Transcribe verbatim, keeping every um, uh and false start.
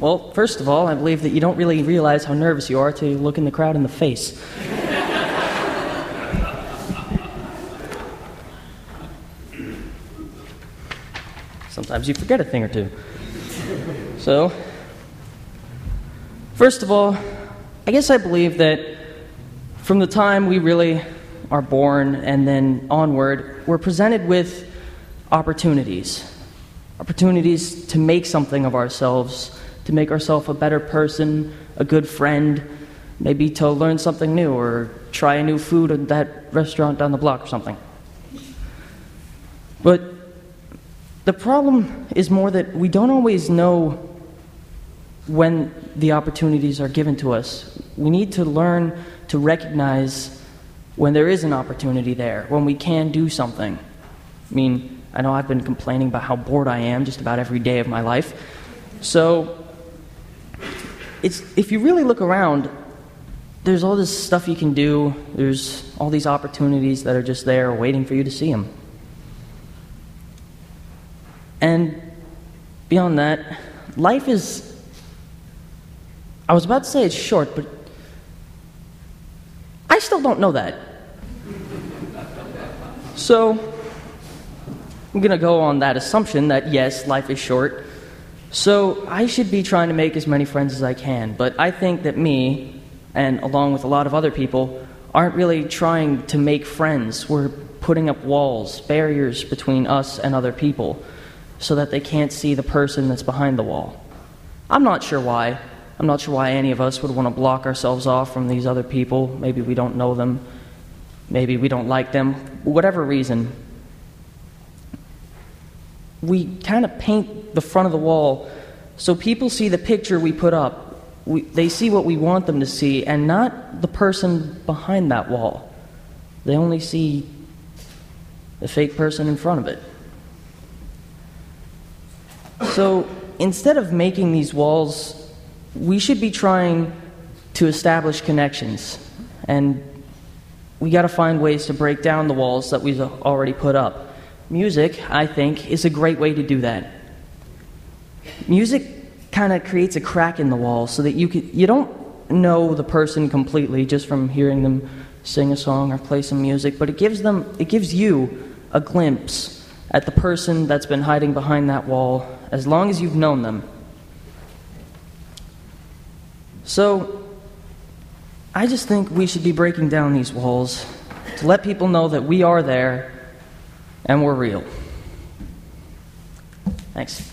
Well, first of all, I believe that you don't really realize how nervous you are till you look in the crowd in the face. Sometimes you forget a thing or two. So, first of all, I guess I believe that from the time we really are born and then onward, we're presented with opportunities. Opportunities to make something of ourselves, to make ourselves a better person, a good friend, maybe to learn something new or try a new food at that restaurant down the block or something. But the problem is more that we don't always know when the opportunities are given to us. We need to learn to recognize when there is an opportunity there, when we can do something. I mean, I know I've been complaining about how bored I am just about every day of my life. So, it's, if you really look around, there's all this stuff you can do. There's all these opportunities that are just there waiting for you to see them. And beyond that, life is, I was about to say it's short, but I still don't know that. So, I'm going to go on that assumption that, yes, life is short. So, I should be trying to make as many friends as I can. But I think that me, and along with a lot of other people, aren't really trying to make friends. We're putting up walls, barriers between us and other people, so that they can't see the person that's behind the wall. I'm not sure why. I'm not sure why any of us would want to block ourselves off from these other people. Maybe we don't know them. Maybe we don't like them. Whatever reason. We kind of paint the front of the wall so people see the picture we put up. We, they see what we want them to see, and not the person behind that wall. They only see the fake person in front of it. So instead of making these walls, we should be trying to establish connections. And we got to find ways to break down the walls that we've already put up. Music, I think, is a great way to do that. Music kind of creates a crack in the wall so that you can, you don't know the person completely just from hearing them sing a song or play some music, but it gives them, it gives you a glimpse at the person that's been hiding behind that wall as long as you've known them. So, I just think we should be breaking down these walls to let people know that we are there and we're real. Thanks.